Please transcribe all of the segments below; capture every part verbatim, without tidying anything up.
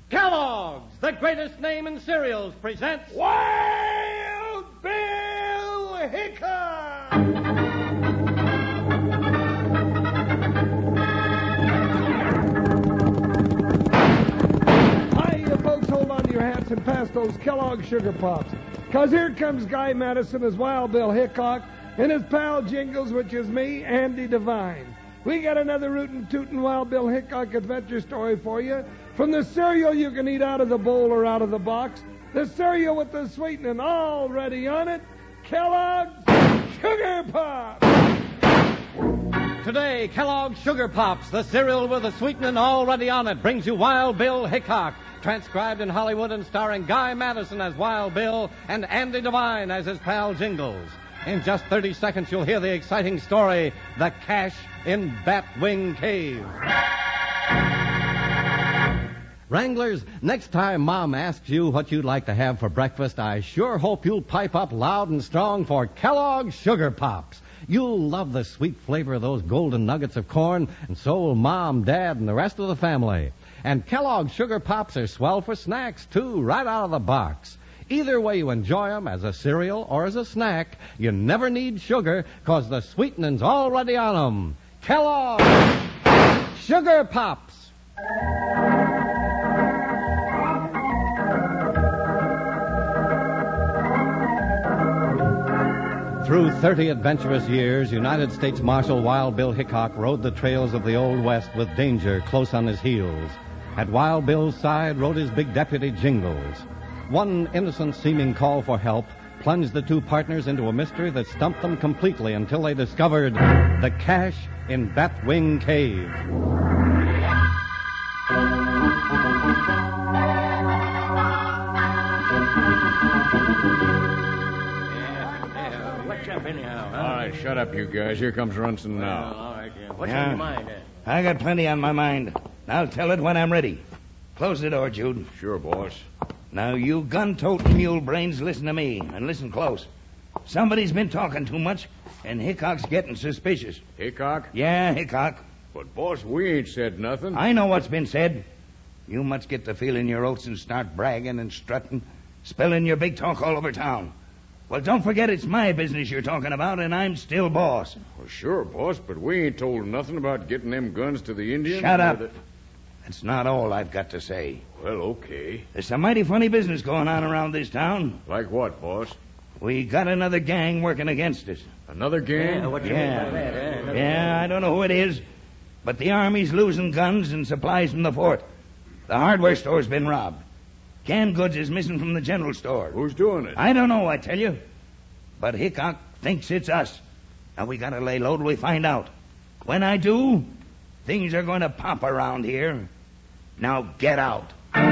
Kellogg's, the greatest name in cereals, presents Wild Bill Hickok! Hi, you folks, hold on to your hats and pass those Kellogg Sugar Pops. Because here comes Guy Madison as Wild Bill Hickok and his pal Jingles, which is me, Andy Devine. We got another rootin' tootin' Wild Bill Hickok adventure story for you. From the cereal you can eat out of the bowl or out of the box, the cereal with the sweetening already on it, Kellogg's Sugar Pops. Today, Kellogg's Sugar Pops, the cereal with the sweetening already on it, brings you Wild Bill Hickok, transcribed in Hollywood and starring Guy Madison as Wild Bill and Andy Devine as his pal Jingles. In just thirty seconds, you'll hear the exciting story, The Cache in Batwing Cave. Wranglers, next time Mom asks you what you'd like to have for breakfast, I sure hope you'll pipe up loud and strong for Kellogg's Sugar Pops. You'll love the sweet flavor of those golden nuggets of corn, and so will Mom, Dad, and the rest of the family. And Kellogg's Sugar Pops are swell for snacks, too, right out of the box. Either way you enjoy them, as a cereal or as a snack, you never need sugar, because the sweetening's already on them. Kellogg's Sugar Pops. Through thirty adventurous years, United States Marshal Wild Bill Hickok rode the trails of the Old West with danger close on his heels. At Wild Bill's side rode his big deputy, Jingles. One innocent-seeming call for help plunged the two partners into a mystery that stumped them completely until they discovered the cache in Batwing Cave. What's up anyhow, huh? All right, shut up, you guys. Here comes Runson now. Well, all right, yeah. What's Yeah. on your mind? Uh? I got plenty on my mind. I'll tell it when I'm ready. Close the door, Jude. Sure, boss. Now, you gun-toting mule brains, listen to me, and listen close. Somebody's been talking too much, and Hickok's getting suspicious. Hickok? Yeah, Hickok. But, boss, we ain't said nothing. I know what's been said. You must get to feeling your oats and start bragging and strutting, spilling your big talk all over town. Well, don't forget it's my business you're talking about, and I'm still boss. Well, sure, boss, but we ain't told nothing about getting them guns to the Indians. Shut or up. the- That's not all I've got to say. Well, okay. There's some mighty funny business going on around this town. Like what, boss? We got another gang working against us. Another gang? Yeah, what you Yeah. mean by that, eh? Another Yeah, I don't know who it is, but the Army's losing guns and supplies from the fort. The hardware store's been robbed. Canned goods is missing from the general store. Who's doing it? I don't know, I tell you. But Hickok thinks it's us. Now we gotta lay low till we find out. When I do, things are going to pop around here. Now get out.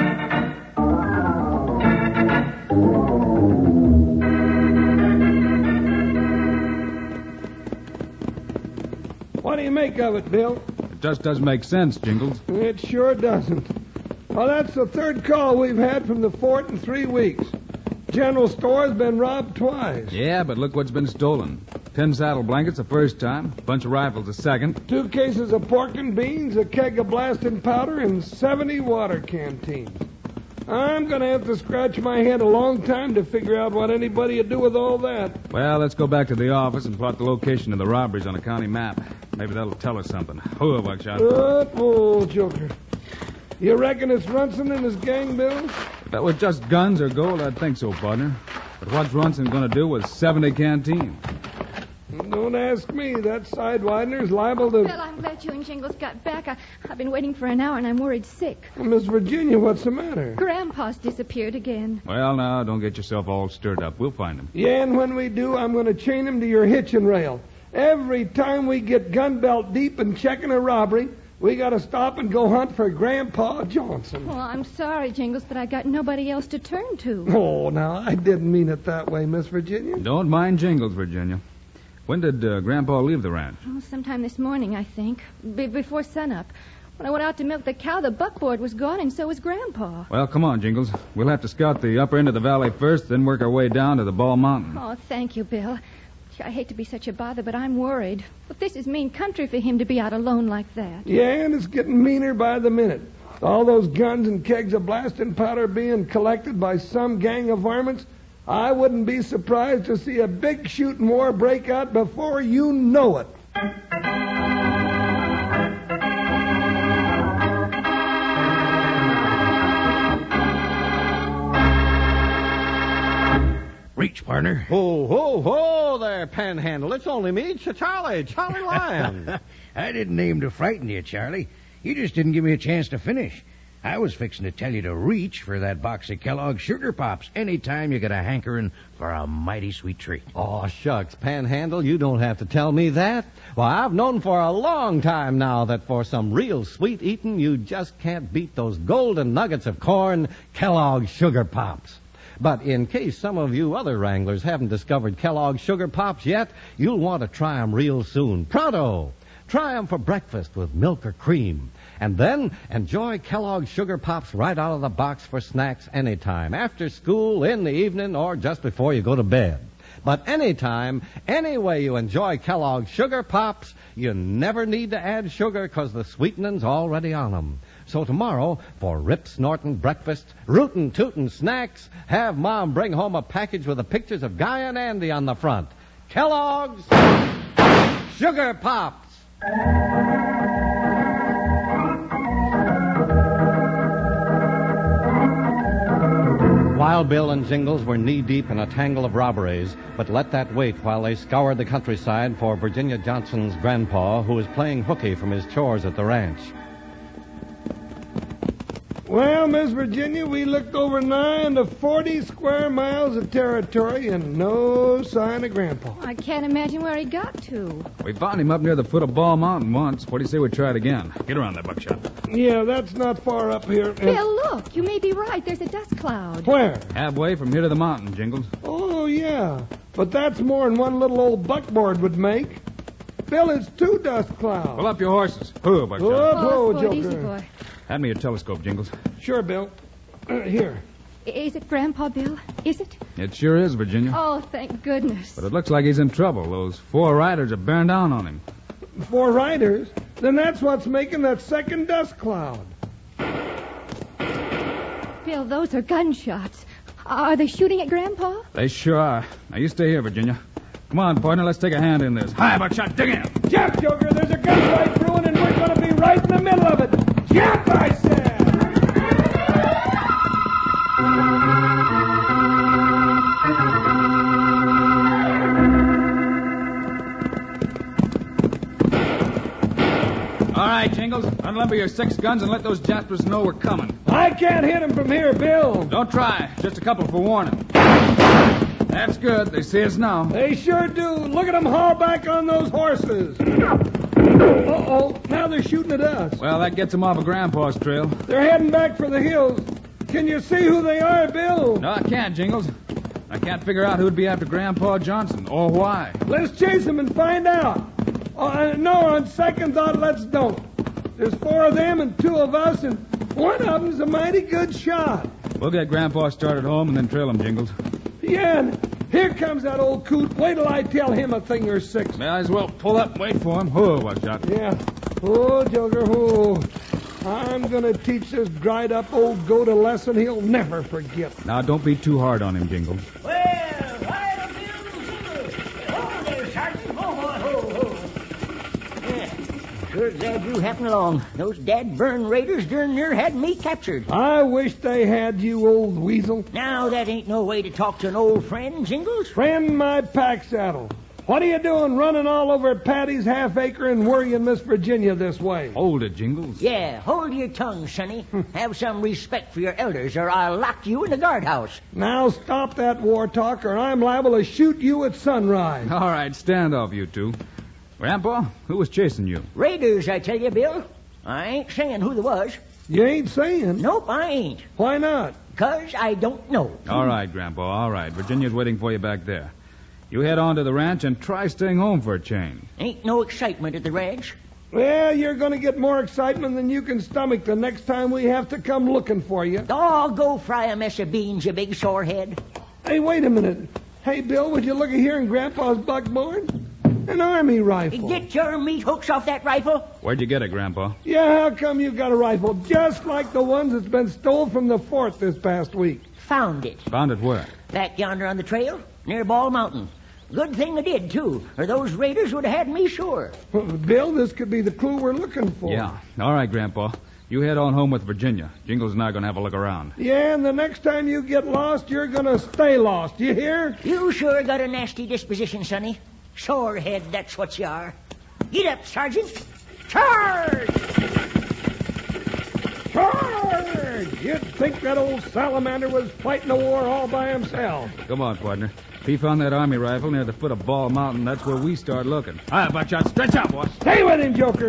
What do you make of it, Bill? It just doesn't make sense, Jingles. It sure doesn't. Well, that's the third call we've had from the fort in three weeks. General store's been robbed twice. Yeah, but look what's been stolen. Ten saddle blankets the first time, a bunch of rifles the second. Two cases of pork and beans, a keg of blasting powder, and seventy water canteens. I'm going to have to scratch my head a long time to figure out what anybody would do with all that. Well, let's go back to the office and plot the location of the robberies on a county map. Maybe that'll tell us something. Whoa, Buckshot. Good old joker. You reckon it's Runson and his gang, Bill? If that was just guns or gold, I'd think so, partner. But what's Runson going to do with seventy canteens? Don't ask me. That sidewider's liable to... Well, I'm glad you and Jingles got back. I, I've been waiting for an hour, and I'm worried sick. Miss Virginia, what's the matter? Grandpa's disappeared again. Well, now, don't get yourself all stirred up. We'll find him. Yeah, and when we do, I'm going to chain him to your hitching rail. Every time we get gun belt deep in checking a robbery, we got to stop and go hunt for Grandpa Johnson. Well, I'm sorry, Jingles, but I got nobody else to turn to. Oh, now, I didn't mean it that way, Miss Virginia. Don't mind Jingles, Virginia. When did uh, Grandpa leave the ranch? Oh, sometime this morning, I think. Be- before sunup. When I went out to milk the cow, the buckboard was gone, and so was Grandpa. Well, come on, Jingles. We'll have to scout the upper end of the valley first, then work our way down to the Ball Mountain. Oh, thank you, Bill. I hate to be such a bother, but I'm worried. But this is mean country for him to be out alone like that. Yeah, and it's getting meaner by the minute. All those guns and kegs of blasting powder being collected by some gang of varmints, I wouldn't be surprised to see a big shooting war break out before you know it. Reach, partner. Whoa, whoa, whoa there, Panhandle. It's only me, Ch- Charlie, Charlie Lyon. I didn't aim to frighten you, Charlie. You just didn't give me a chance to finish. I was fixing to tell you to reach for that box of Kellogg's Sugar Pops anytime you get a hankering for a mighty sweet treat. Oh, shucks, Panhandle, you don't have to tell me that. Well, I've known for a long time now that for some real sweet eating, you just can't beat those golden nuggets of corn, Kellogg's Sugar Pops. But in case some of you other Wranglers haven't discovered Kellogg's Sugar Pops yet, you'll want to try 'em real soon. Pronto! Try 'em for breakfast with milk or cream. And then enjoy Kellogg's Sugar Pops right out of the box for snacks anytime, after school, in the evening, or just before you go to bed. But anytime, any way you enjoy Kellogg's Sugar Pops, you never need to add sugar because the sweetening's already on 'em. So tomorrow, for rip-snorting breakfast, rootin' tootin' snacks, have Mom bring home a package with the pictures of Guy and Andy on the front. Kellogg's Sugar Pops. Wild Bill and Jingles were knee-deep in a tangle of robberies, but let that wait while they scoured the countryside for Virginia Johnson's grandpa, who was playing hooky from his chores at the ranch. Well, Miss Virginia, we looked over nigh into forty square miles of territory and no sign of Grandpa. I can't imagine where he got to. We found him up near the foot of Ball Mountain once. What do you say we try it again? Get around there, Buckshot. Yeah, that's not far up here. And Bill, look, you may be right. There's a dust cloud. where? Halfway from here to the mountain, Jingles. Oh, yeah. But that's more than one little old buckboard would make. Bill, it's two dust clouds. Pull up your horses. Whoa, Buckshot. Whoa, Oh, whoa, good, easy, Joker. boy. Hand me your telescope, Jingles. Sure, Bill. Uh, here. Is it Grandpa Bill? Is it? It sure is, Virginia. Oh, thank goodness. But it looks like he's in trouble. Those four riders are bearing down on him. Four riders? Then that's what's making that second dust cloud. Bill, those are gunshots. Are they shooting at Grandpa? They sure are. Now, you stay here, Virginia. Come on, partner, let's take a hand in this. Hi, Buckshot, dig in. Jump, Joker. There's a gunfight brewing, and we're going to be right in the middle of it. Jump, I said. All right, Jingles, unlimber your six guns and let those Jaspers know we're coming. I can't hit him from here, Bill. Don't try. Just a couple for warning. That's good. They see us now. They sure do. Look at them haul back on those horses. Uh-oh. Now they're shooting at us. Well, that gets them off of Grandpa's trail. They're heading back for the hills. Can you see who they are, Bill? No, I can't, Jingles. I can't figure out who'd be after Grandpa Johnson or why. Let's chase them and find out. Uh, no, on second thought, let's don't. There's four of them and two of us, and one of them's a mighty good shot. We'll get Grandpa started home and then trail him, Jingles. Yeah, and here comes that old coot. Wait till I tell him a thing or six. May I as well pull up and wait for him. Whoa, Buckshot. Yeah. Oh, Joker, oh. I'm going to teach this dried-up old goat a lesson he'll never forget. Now, don't be too hard on him, Jingles. Well, right up here, Jingles. Ho there, Sergeant. Ho, ho, ho, ho. Yeah, sure glad you happened along. Those dad-burn raiders darn near had me captured. I wish they had you, old weasel. Now, that ain't no way to talk to an old friend, Jingles. Friend my pack saddle. What are you doing running all over Patty's half acre and worrying Miss Virginia this way? Hold it, Jingles. Yeah, hold your tongue, Sonny. Have some respect for your elders, or I'll lock you in the guardhouse. Now stop that war talk, or I'm liable to shoot you at sunrise. All right, stand off, you two. Grandpa, who was chasing you? Raiders, I tell you, Bill. I ain't saying who they was. You ain't saying? Nope, I ain't. Why not? 'Cause I don't know. All right, Grandpa, all right. Virginia's waiting for you back there. You head on to the ranch and try staying home for a change. Ain't no excitement at the ranch. Well, you're going to get more excitement than you can stomach the next time we have to come looking for you. Oh, go fry a mess of beans, you big sorehead. Hey, wait a minute. Hey, Bill, would you look at here in Grandpa's buckboard? An army rifle. Get your meat hooks off that rifle. Where'd you get it, Grandpa? Yeah, how come you got a rifle just like the ones that's been stole from the fort this past week? Found it. Found it where? Back yonder on the trail, near Ball Mountain. Good thing I did, too, or those raiders would have had me sure. Well, Bill, this could be the clue we're looking for. Yeah. All right, Grandpa. You head on home with Virginia. Jingles and I are going to have a look around. Yeah, and the next time you get lost, you're going to stay lost. You hear? You sure got a nasty disposition, Sonny. Sorehead, that's what you are. Get up, Sergeant. Charge! Charge! You'd think that old salamander was fighting a war all by himself. Come on, partner. If he found that army rifle near the foot of Ball Mountain, that's where we start looking. All right, Buckshot, stretch out, boy. Stay with him, Joker.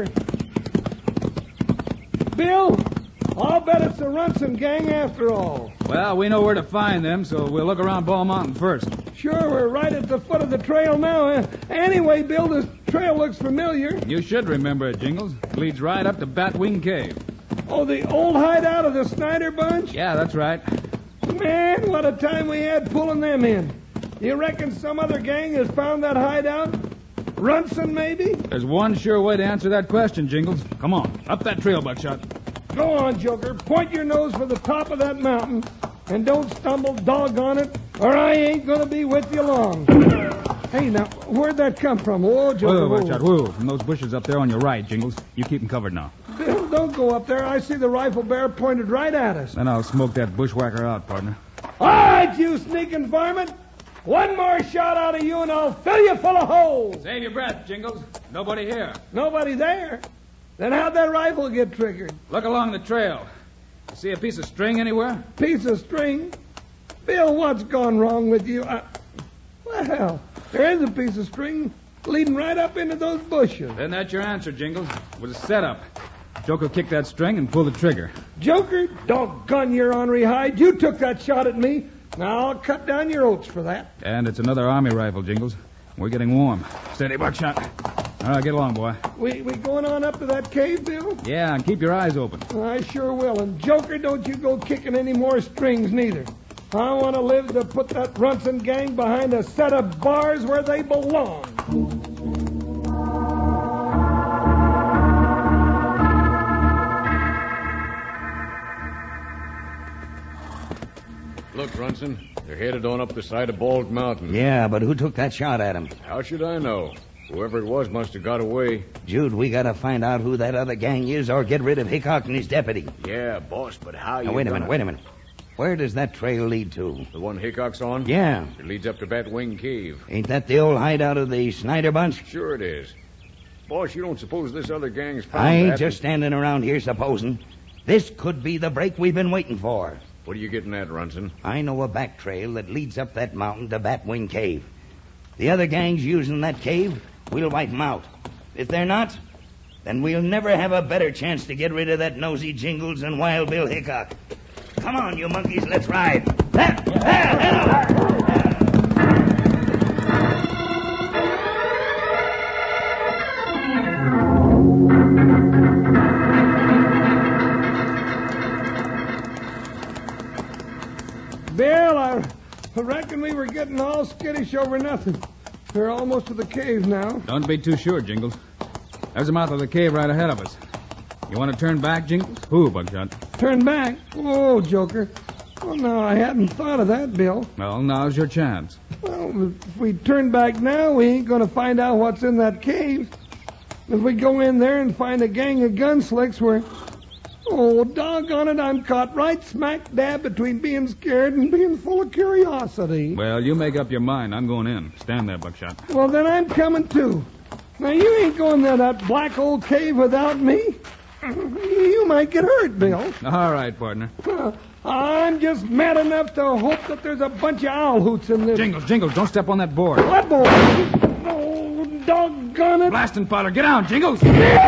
Bill, I'll bet it's the Runson gang after all. Well, we know where to find them, so we'll look around Ball Mountain first. Sure, we're right at the foot of the trail now. Uh, anyway, Bill, this trail looks familiar. You should remember it, Jingles. It leads right up to Batwing Cave. Oh, the old hideout of the Snyder bunch? Yeah, that's right. Man, what a time we had pulling them in. You reckon some other gang has found that hideout? Runson, maybe? There's one sure way to answer that question, Jingles. Come on, up that trail, Buckshot. Go on, Joker. Point your nose for the top of that mountain. And don't stumble doggone it, or I ain't going to be with you long. Hey, now, where'd that come from? Whoa, Joker. Whoa, Buckshot, whoa. From those bushes up there on your right, Jingles. You keep them covered now. Bill, don't go up there. I see the rifle bearer pointed right at us. Then I'll smoke that bushwhacker out, partner. All right, you sneaking varmint. One more shot out of you and I'll fill you full of holes. Save your breath, Jingles. Nobody here. Nobody there? Then how'd that rifle get triggered? Look along the trail. See a piece of string anywhere? Piece of string? Bill, what's gone wrong with you? I... Well, there is a piece of string leading right up into those bushes. Then that's your answer, Jingles. It was a setup. Joker kicked that string and pulled the trigger. Joker? Doggone your ornery hide. You took that shot at me. Now I'll cut down your oats for that. And it's another army rifle, Jingles. We're getting warm. Steady, Buckshot. All right, get along, boy. We we going on up to that cave, Bill? Yeah, and keep your eyes open. I sure will. And Joker, don't you go kicking any more strings, neither. I want to live to put that Runson gang behind a set of bars where they belong. Look, Runson, they're headed on up the side of Bald Mountain. Yeah, but who took that shot at him? How should I know? Whoever it was must have got away. Jude, we gotta find out who that other gang is or get rid of Hickok and his deputy. Yeah, boss, but how you Now, wait a gonna... minute, wait a minute. Where does that trail lead to? The one Hickok's on? Yeah. It leads up to Batwing Cave. Ain't that the old hideout of the Snyder bunch? Sure it is. Boss, you don't suppose this other gang's found I ain't that? just standing around here supposing. This could be the break we've been waiting for. What are you getting at, Runson? I know a back trail that leads up that mountain to Batwing Cave. The other gangs using that cave, we'll wipe them out. If they're not, then we'll never have a better chance to get rid of that nosy Jingles and Wild Bill Hickok. Come on, you monkeys, let's ride. Ah, ah, ah. Bill, I reckon we were getting all skittish over nothing. We're almost to the cave now. Don't be too sure, Jingles. There's the mouth of the cave right ahead of us. You want to turn back, Jingles? Who, Buckshot? Turn back? Whoa, Joker. Well, no, I hadn't thought of that, Bill. Well, now's your chance. Well, if we turn back now, we ain't going to find out what's in that cave. If we go in there and find a gang of gunslicks, we're... Oh, doggone it, I'm caught right smack dab between being scared and being full of curiosity. Well, you make up your mind. I'm going in. Stand there, Buckshot. Well, then I'm coming, too. Now, you ain't going to that black old cave without me. You might get hurt, Bill. All right, partner. I'm just mad enough to hope that there's a bunch of owl hoots in this. Jingles, Jingles, don't step on that board. What board? Oh, doggone it. Blasting powder. Get down, Jingles.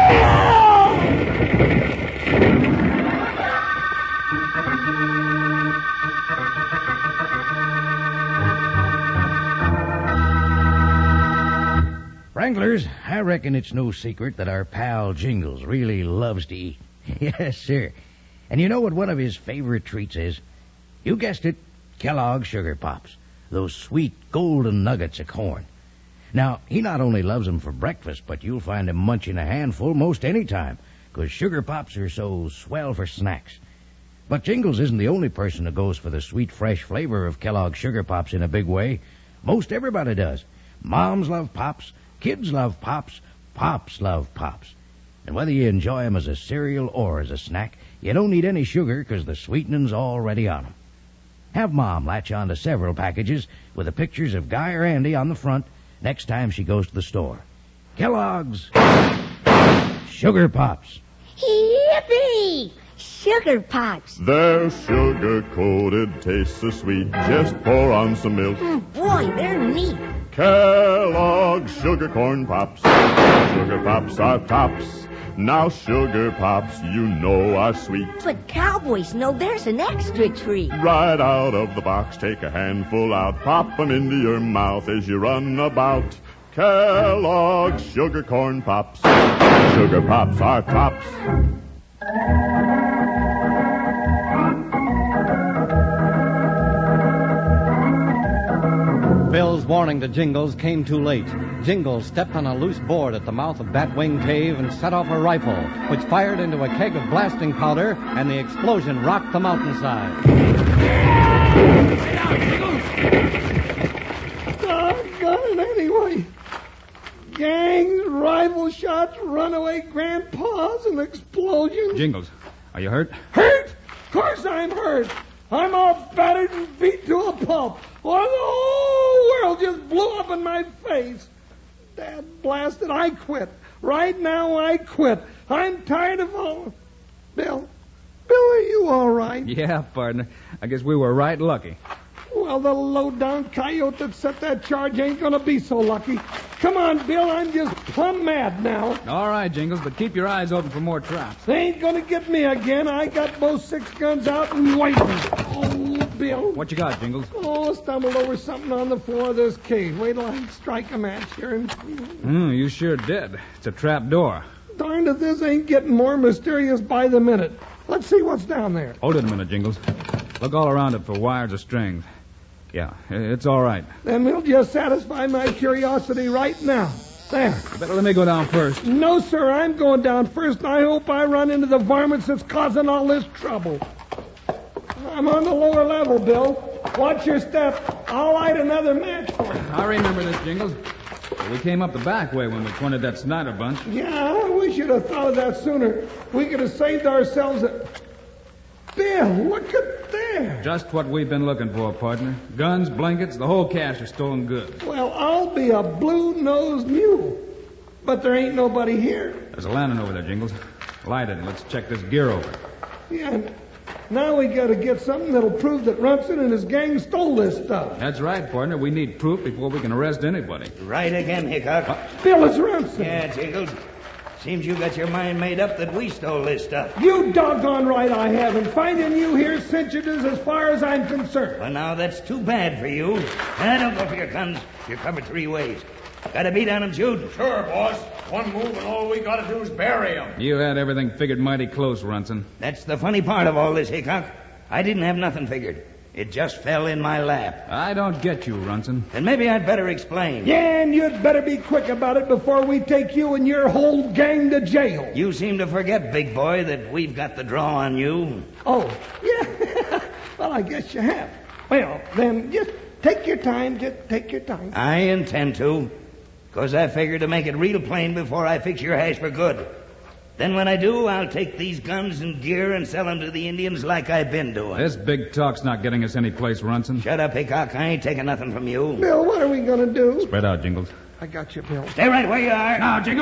Wranglers, I reckon it's no secret that our pal Jingles really loves to eat. Yes, sir. And you know what one of his favorite treats is? You guessed it, Kellogg's Sugar Pops. Those sweet golden nuggets of corn. Now, he not only loves 'em for breakfast, but you'll find him munching a handful most any time, 'cause sugar pops are so swell for snacks. But Jingles isn't the only person who goes for the sweet, fresh flavor of Kellogg's Sugar Pops in a big way. Most everybody does. Moms love Pops, kids love Pops, Pops love Pops. And whether you enjoy 'em as a cereal or as a snack, you don't need any sugar 'cause the sweetening's already on 'em. Have Mom latch on to several packages with the pictures of Guy or Andy on the front next time she goes to the store. Kellogg's Sugar Pops. Yippee! Sugar Pops. They're sugar-coated, taste so sweet. Just pour on some milk. Oh, boy, they're neat. Kellogg's Sugar Corn Pops. Sugar Pops are tops. Now Sugar Pops, you know, are sweet. But cowboys know there's an extra treat. Right out of the box, take a handful out. Pop 'em into your mouth as you run about. Kellogg's Sugar Corn Pops. Sugar Pops are tops. Bill's warning to Jingles came too late. Jingles stepped on a loose board at the mouth of Batwing Cave and set off a rifle, which fired into a keg of blasting powder, and the explosion rocked the mountainside. Doggone it anyway. Gangs, rival shots, runaway grandpas, and explosions. Jingles, are you hurt? Hurt? Of course I'm hurt. I'm all battered and beat to a pulp. Well, the whole world just blew up in my face. Dad blasted, I quit. Right now, I quit. I'm tired of all... Bill, Bill, are you all right? Yeah, partner. I guess we were right lucky. Well, the low-down coyote that set that charge ain't gonna be so lucky. Come on, Bill, I'm just plumb mad now. All right, Jingles, but keep your eyes open for more traps. They ain't gonna get me again. I got both six guns out and waiting. Oh, Bill. What you got, Jingles? Oh, stumbled over something on the floor of this cave. Wait till I strike a match here. And... Mm, you sure did. It's a trap door. Darned if this ain't getting more mysterious by the minute. Let's see what's down there. Hold it a minute, Jingles. Look all around it for wires or strings. Yeah, it's all right. Then we'll just satisfy my curiosity right now. There. You better let me go down first. No, sir, I'm going down first, and I hope I run into the varmints that's causing all this trouble. I'm on the lower level, Bill. Watch your step. I'll light another match for you. I remember this, Jingles. We came up the back way when we pointed that Snyder bunch. Yeah, I wish you'd have thought of that sooner. We could have saved ourselves a... Bill, look at there. Just what we've been looking for, partner. Guns, blankets, the whole cache of stolen goods. Well, I'll be a blue-nosed mule. But there ain't nobody here. There's a lantern over there, Jingles. Light it and let's check this gear over. Yeah, now we got to get something that'll prove that Runson and his gang stole this stuff. That's right, partner. We need proof before we can arrest anybody. Right again, Hickok. Uh, Bill, it's Runson. Yeah, Jingles. Seems you got your mind made up that we stole this stuff. You doggone right I have, and finding you here cinches us as far as I'm concerned. Well, now, that's too bad for you. Now, don't go for your guns. You're covered three ways. Got a beat on him, Jude? Sure, boss. One move and all we got to do is bury him. You had everything figured mighty close, Runson. That's the funny part of all this, Hickok. I didn't have nothing figured. It just fell in my lap. I don't get you, Runson. Then maybe I'd better explain. Yeah, and you'd better be quick about it before we take you and your whole gang to jail. You seem to forget, big boy, that we've got the draw on you. Oh, yeah. Well, I guess you have. Well, then, just take your time. Just take your time. I intend to, because I figure to make it real plain before I fix your hash for good. Then when I do, I'll take these guns and gear and sell them to the Indians like I've been doing. This big talk's not getting us any place, Runson. Shut up, Hickok. I ain't taking nothing from you. Bill, what are we going to do? Spread out, Jingles. I got you, Bill. Stay right where you are. Now, Jingles.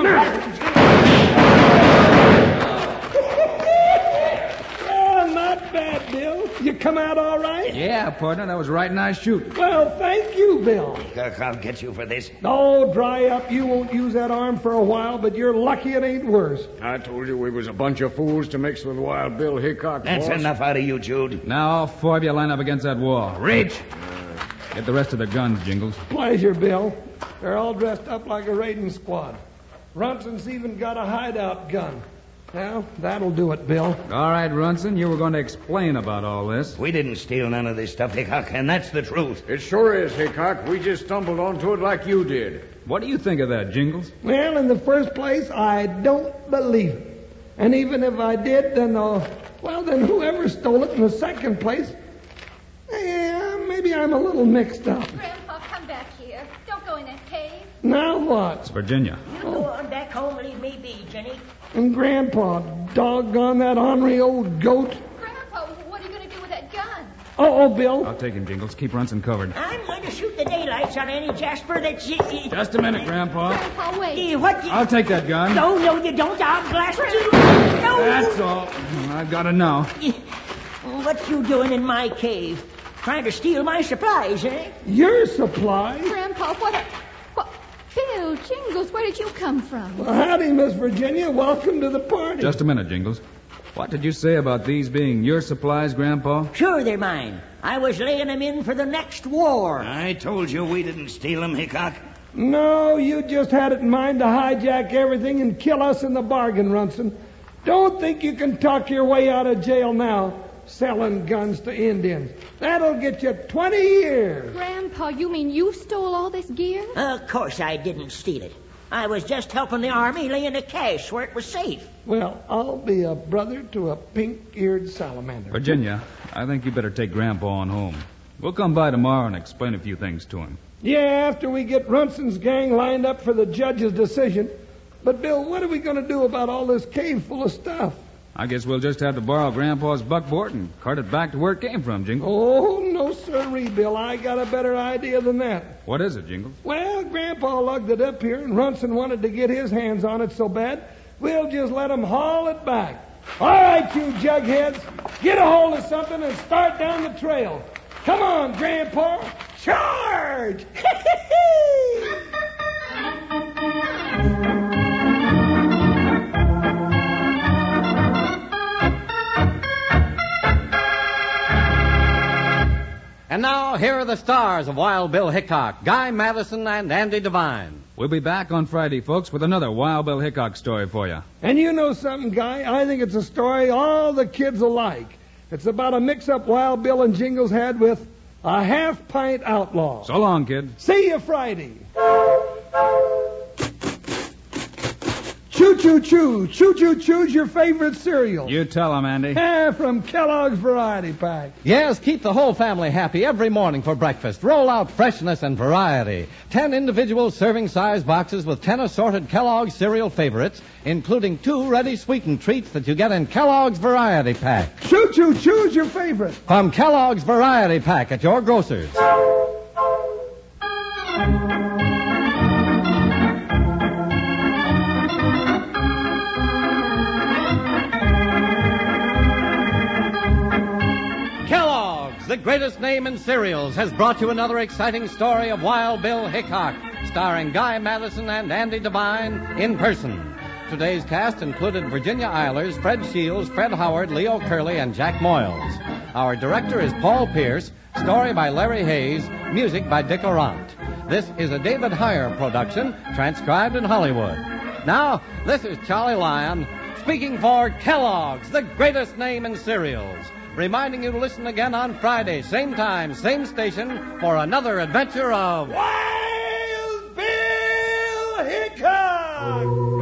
Oh, not bad, Bill. You come out all right? Yeah, partner. That was right nice shooting. Well, thank you, Bill. Hickok, I'll get you for this. Oh, dry up. You won't use that arm for a while, but you're lucky it ain't worse. I told you we was a bunch of fools to mix with Wild Bill Hickok, That's boss. enough out of you, Jude. Now, all four of you line up against that wall. Reach! Get the rest of the guns, Jingles. Pleasure, Bill. They're all dressed up like a raiding squad. Runson's even got a hideout gun. Well, that'll do it, Bill. All right, Runson, you were going to explain about all this. We didn't steal none of this stuff, Hickok, and that's the truth. It sure is, Hickok. We just stumbled onto it like you did. What do you think of that, Jingles? Well, in the first place, I don't believe it. And even if I did, then, uh, well, then whoever stole it in the second place, eh, maybe I'm a little mixed up. Grandpa, come back here. Don't go in that cave. Now what? It's Virginia. You go on back home and leave me be, Jenny. And Grandpa, doggone that ornery old goat. Grandpa, what are you going to do with that gun? Oh, oh, Bill. I'll take him, Jingles. Keep Runson covered. I'm going to shoot the daylights out of any Jasper that's... Uh, Just a minute, Grandpa. Grandpa, wait. uh, what? You... I'll take that gun. No, no, you don't. I'll blast you. No. That's all. I've got to know. What you doing in my cave? Trying to steal my supplies, eh? Your supplies? Grandpa, what a... What? Bill, Jingles, where did you come from? Well, howdy, Miss Virginia. Welcome to the party. Just a minute, Jingles. What did you say about these being your supplies, Grandpa? Sure, they're mine. I was laying them in for the next war. I told you we didn't steal them, Hickok. No, you just had it in mind to hijack everything and kill us in the bargain, Runson. Don't think you can talk your way out of jail now, selling guns to Indians. That'll get you twenty years. Grandpa, you mean you stole all this gear? Of course I didn't steal it. I was just helping the army lay in the cash where it was safe. Well, I'll be a brother to a pink-eared salamander. Virginia, I think you better take Grandpa on home. We'll come by tomorrow and explain a few things to him. Yeah, after we get Runson's gang lined up for the judge's decision. But, Bill, what are we going to do about all this cave full of stuff? I guess we'll just have to borrow Grandpa's buckboard and cart it back to where it came from, Jingles. Oh, no, sirree, Bill. I got a better idea than that. What is it, Jingles? Well, Grandpa lugged it up here, and Runson wanted to get his hands on it so bad, we'll just let him haul it back. All right, you jugheads, get a hold of something and start down the trail. Come on, Grandpa. Charge! And now, here are the stars of Wild Bill Hickok, Guy Madison and Andy Devine. We'll be back on Friday, folks, with another Wild Bill Hickok story for you. And you know something, Guy? I think it's a story all the kids will like. It's about a mix-up Wild Bill and Jingles had with a half-pint outlaw. So long, kid. See you Friday. Choo-choo-choo. Choo-choo-choo's your favorite cereal. You tell him, Andy. Ah, from Kellogg's Variety Pack. Yes, keep the whole family happy every morning for breakfast. Roll out freshness and variety. Ten individual serving size boxes with ten assorted Kellogg's cereal favorites, including two ready sweetened treats that you get in Kellogg's Variety Pack. Choo-choo-choo's your favorite. From Kellogg's Variety Pack at your grocer's. The greatest name in cereals has brought you another exciting story of Wild Bill Hickok, starring Guy Madison and Andy Devine in person. Today's cast included Virginia Eilers, Fred Shields, Fred Howard, Leo Curley, and Jack Moyles. Our director is Paul Pierce, story by Larry Hayes, music by Dick Arant. This is a David Heyer production, transcribed in Hollywood. Now, this is Charlie Lyon, speaking for Kellogg's, the greatest name in cereals. Reminding you to listen again on Friday, same time, same station, for another adventure of Wild Bill Hickok!